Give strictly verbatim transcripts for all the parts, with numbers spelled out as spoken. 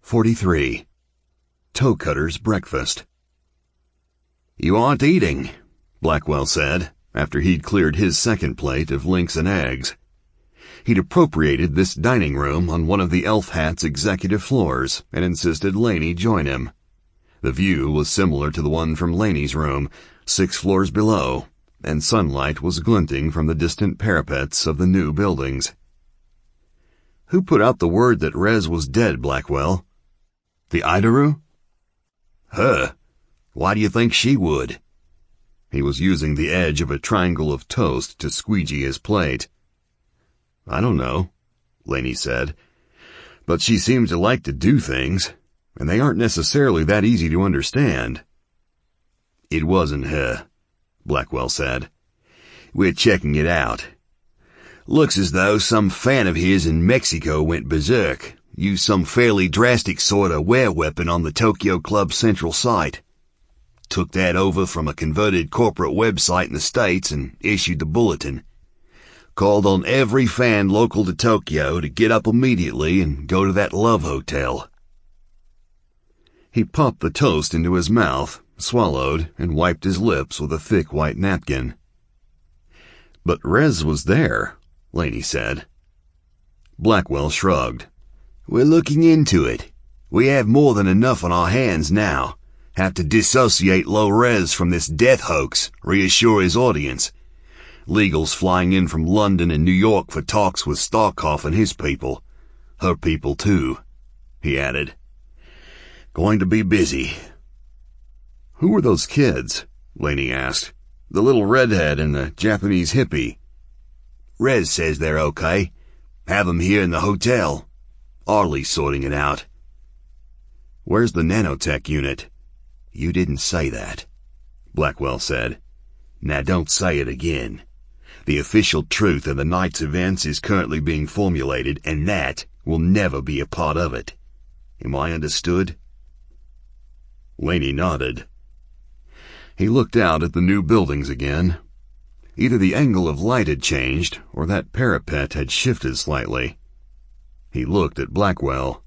forty-three. Toe Cutter's Breakfast. "You aren't eating," Blackwell said, after he'd cleared his second plate of links and eggs. He'd appropriated this dining room on one of the Elf Hat's executive floors and insisted Laney join him. The view was similar to the one from Laney's room, six floors below, and sunlight was glinting from the distant parapets of the new buildings. "Who put out the word that Rez was dead, Blackwell?" "The Idaru?" "Her. Why do you think she would?" He was using the edge of a triangle of toast to squeegee his plate. "I don't know," Laney said. "But she seems to like to do things, and they aren't necessarily that easy to understand." "It wasn't her," Blackwell said. "We're checking it out. Looks as though some fan of his in Mexico went berserk, used some fairly drastic sort of wereweapon on the Tokyo Club Central site. Took that over from a converted corporate website in the States and issued the bulletin. Called on every fan local to Tokyo to get up immediately and go to that Love Hotel." He popped the toast into his mouth, swallowed, and wiped his lips with a thick white napkin. "But Rez was there," Laney said. Blackwell shrugged. "We're looking into it. We have more than enough on our hands now. Have to dissociate Low Rez from this death hoax, reassure his audience. Legal's flying in from London and New York for talks with Starkov and his people. Her people, too," he added. "Going to be busy." "Who were those kids?" Laney asked. "The little redhead and the Japanese hippie." "Rez says they're okay. Have them here in the hotel. Arlie's sorting it out." "Where's the nanotech unit?" "You didn't say that," Blackwell said. "Now don't say it again. The official truth of the night's events is currently being formulated, and that will never be a part of it. Am I understood?" Laney nodded. He looked out at the new buildings again. Either the angle of light had changed, or that parapet had shifted slightly. He looked at Blackwell.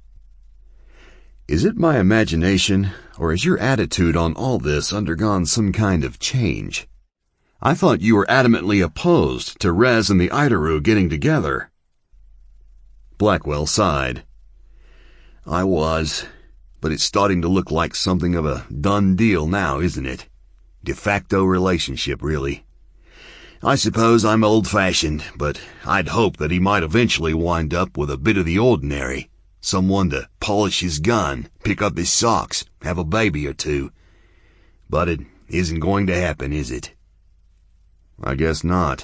"Is it my imagination, or has your attitude on all this undergone some kind of change? I thought you were adamantly opposed to Rez and the Idaru getting together." Blackwell sighed. "I was, but it's starting to look like something of a done deal now, isn't it? De facto relationship, really. I suppose I'm old-fashioned, but I'd hoped that he might eventually wind up with a bit of the ordinary. Someone to polish his gun, pick up his socks, have a baby or two. But it isn't going to happen, is it?" "I guess not."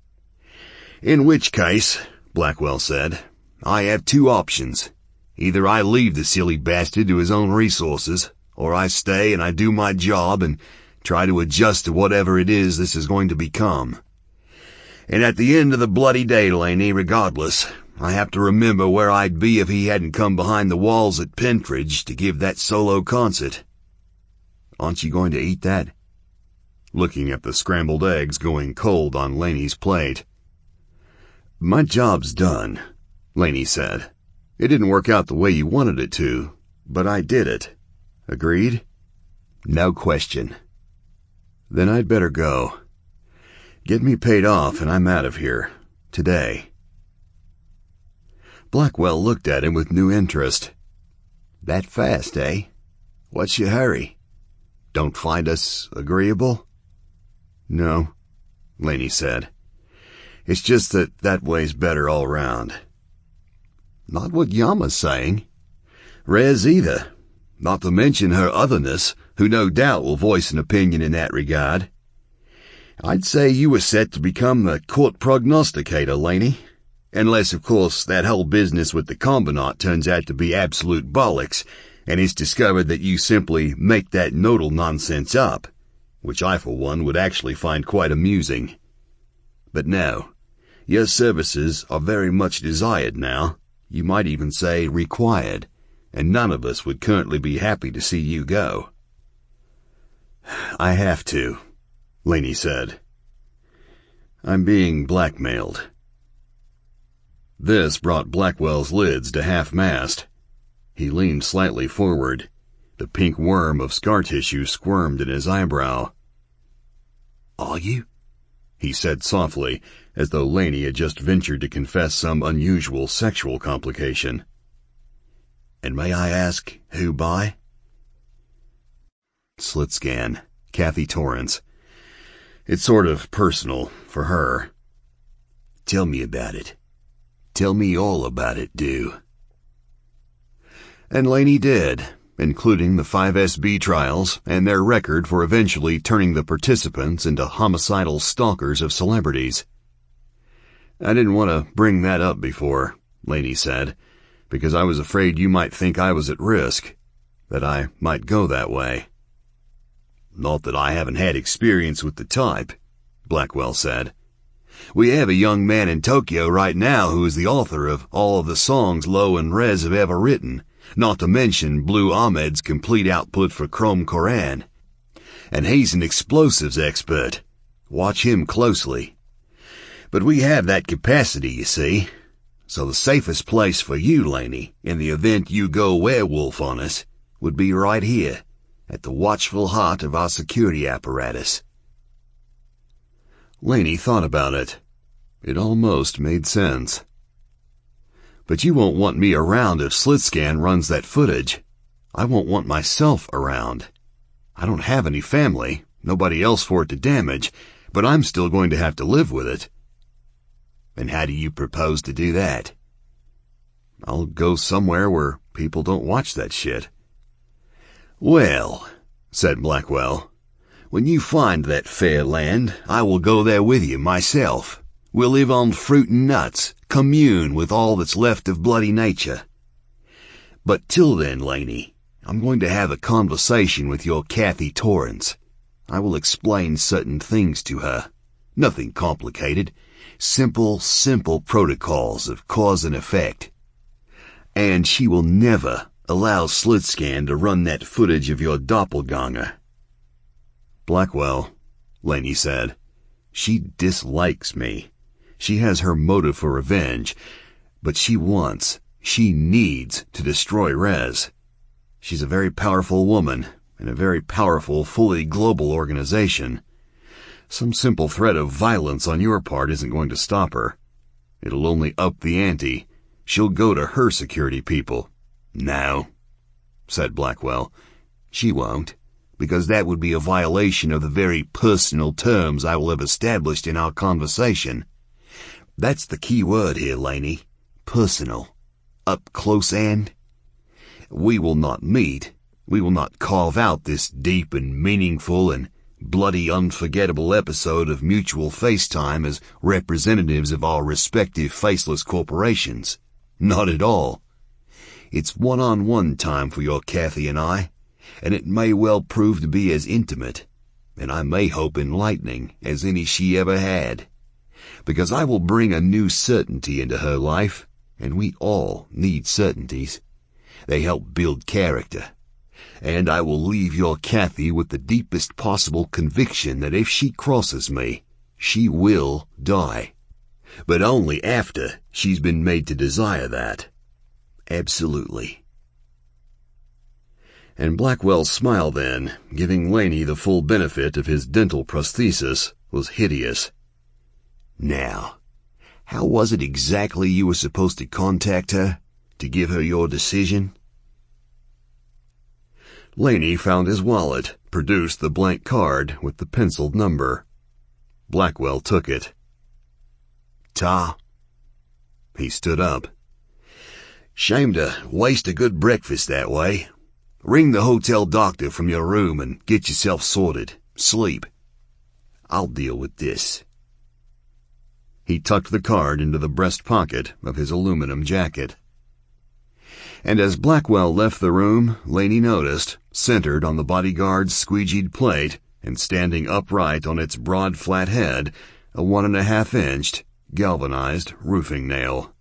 "In which case," Blackwell said, "I have two options. Either I leave the silly bastard to his own resources, or I stay and I do my job and try to adjust to whatever it is this is going to become. And at the end of the bloody day, Laney, regardless, I have to remember where I'd be if he hadn't come behind the walls at Pentridge to give that solo concert. Aren't you going to eat that?" Looking at the scrambled eggs going cold on Laney's plate. "My job's done," Laney said. "It didn't work out the way you wanted it to, but I did it. Agreed?" "No question." "Then I'd better go. Get me paid off and I'm out of here. Today." Blackwell looked at him with new interest. "That fast, eh? What's your hurry? Don't find us agreeable?" "No," Laney said. "It's just that that way's better all round." "Not what Yama's saying. Rez either. Not to mention her otherness, who no doubt will voice an opinion in that regard. I'd say you were set to become the court prognosticator, Laney. Unless, of course, that whole business with the Combinat turns out to be absolute bollocks, and it's discovered that you simply make that nodal nonsense up, which I, for one, would actually find quite amusing. But no, your services are very much desired now, you might even say required, and none of us would currently be happy to see you go." "I have to," Laney said. "I'm being blackmailed." This brought Blackwell's lids to half-mast. He leaned slightly forward. The pink worm of scar tissue squirmed in his eyebrow. "Are you?" he said softly, as though Laney had just ventured to confess some unusual sexual complication. "And may I ask who by?" "Slitscan, Kathy Torrance. It's sort of personal for her." "Tell me about it. Tell me all about it, do." And Laney did, including the five S B trials and their record for eventually turning the participants into homicidal stalkers of celebrities. "I didn't want to bring that up before," Laney said, "because I was afraid you might think I was at risk, that I might go that way." "Not that I haven't had experience with the type," Blackwell said. "We have a young man in Tokyo right now who is the author of all of the songs Lowe and Rez have ever written, not to mention Blue Ahmed's complete output for Chrome Koran. And he's an explosives expert. Watch him closely. But we have that capacity, you see. So the safest place for you, Laney, in the event you go werewolf on us, would be right here, at the watchful heart of our security apparatus." Laney thought about it. It almost made sense. "But you won't want me around if Slitscan runs that footage. I won't want myself around. I don't have any family, nobody else for it to damage, but I'm still going to have to live with it." "And how do you propose to do that?" "I'll go somewhere where people don't watch that shit." "Well," said Blackwell, "when you find that fair land, I will go there with you myself. We'll live on fruit and nuts, commune with all that's left of bloody nature. But till then, Laney, I'm going to have a conversation with your Kathy Torrance. I will explain certain things to her. Nothing complicated. Simple, simple protocols of cause and effect. And she will never allow Slitscan to run that footage of your doppelganger." "Blackwell," Laney said, "she dislikes me. She has her motive for revenge, but she wants, she needs to destroy Rez. She's a very powerful woman in a very powerful, fully global organization. Some simple threat of violence on your part isn't going to stop her. It'll only up the ante. She'll go to her security people." "No," said Blackwell. "She won't, because that would be a violation of the very personal terms I will have established in our conversation. That's the key word here, Laney. Personal. Up close and. We will not meet. We will not carve out this deep and meaningful and bloody unforgettable episode of mutual FaceTime as representatives of our respective faceless corporations. Not at all. It's one-on-one time for your Kathy and I, and it may well prove to be as intimate, and I may hope enlightening, as any she ever had. Because I will bring a new certainty into her life, and we all need certainties. They help build character. And I will leave your Kathy with the deepest possible conviction that if she crosses me, she will die. But only after she's been made to desire that. Absolutely." And Blackwell's smile then, giving Laney the full benefit of his dental prosthesis, was hideous. "Now, how was it exactly you were supposed to contact her, to give her your decision?" Laney found his wallet, produced the blank card with the penciled number. Blackwell took it. "Ta." He stood up. "Shame to waste a good breakfast that way. Ring the hotel doctor from your room and get yourself sorted. Sleep. I'll deal with this." He tucked the card into the breast pocket of his aluminum jacket. And as Blackwell left the room, Laney noticed, centered on the bodyguard's squeegeed plate and standing upright on its broad flat head, a one and a half inched, galvanized roofing nail.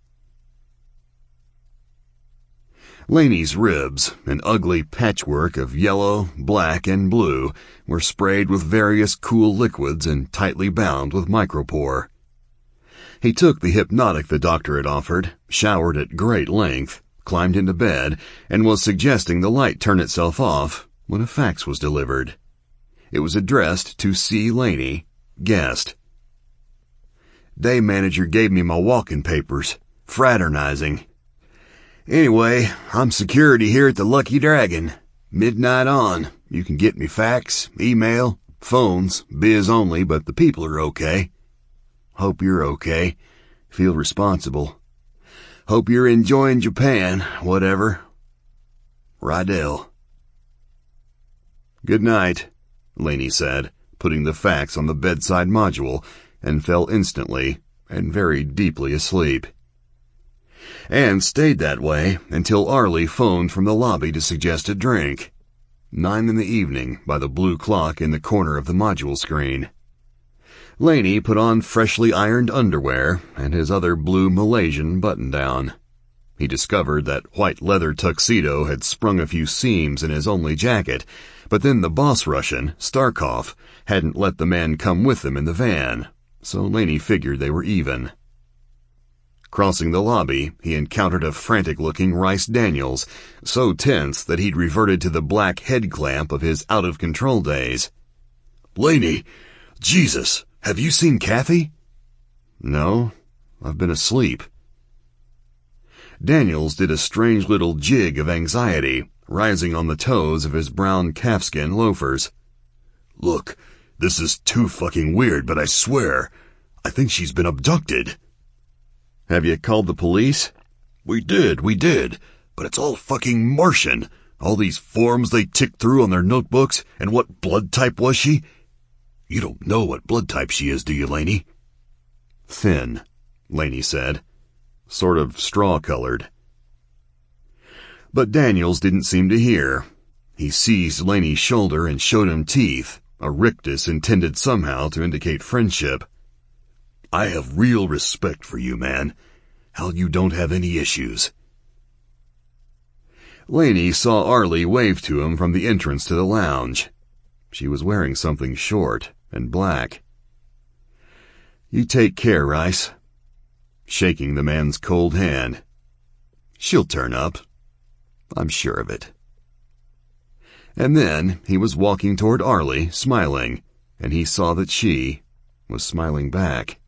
Laney's ribs, an ugly patchwork of yellow, black, and blue, were sprayed with various cool liquids and tightly bound with micropore. He took the hypnotic the doctor had offered, showered at great length, climbed into bed, and was suggesting the light turn itself off when a fax was delivered. It was addressed to C. Laney, guest. Day manager gave me my walking papers. Fraternizing. Anyway, I'm security here at the Lucky Dragon. Midnight on. You can get me fax, email, phones, biz only, but the people are okay. Hope you're okay. Feel responsible. Hope you're enjoying Japan, whatever. Rydell. Good night, Laney said, putting the fax on the bedside module, and fell instantly and very deeply asleep. And stayed that way until Arlie phoned from the lobby to suggest a drink. Nine in the evening by the blue clock in the corner of the module screen. Laney put on freshly ironed underwear and his other blue Malaysian button-down. He discovered that white leather tuxedo had sprung a few seams in his only jacket, but then the boss Russian, Starkov, hadn't let the man come with them in the van, so Laney figured they were even. Crossing the lobby, he encountered a frantic-looking Rice Daniels, so tense that he'd reverted to the black head clamp of his out-of-control days. "Laney, Jesus, have you seen Kathy?" "No, I've been asleep." Daniels did a strange little jig of anxiety, rising on the toes of his brown calfskin loafers. "Look, this is too fucking weird, but I swear, I think she's been abducted." "Have you called the police?" "We did, we did, but it's all fucking Martian. All these forms they tick through on their notebooks, and what blood type was she? You don't know what blood type she is, do you, Laney?" "Thin," Laney said. "Sort of straw-colored." But Daniels didn't seem to hear. He seized Laney's shoulder and showed him teeth, a rictus intended somehow to indicate friendship. "I have real respect for you, man. How you don't have any issues." Laney saw Arlie wave to him from the entrance to the lounge. She was wearing something short and black. "You take care, Rice," shaking the man's cold hand. "She'll turn up. I'm sure of it." And then he was walking toward Arlie, smiling, and he saw that she was smiling back.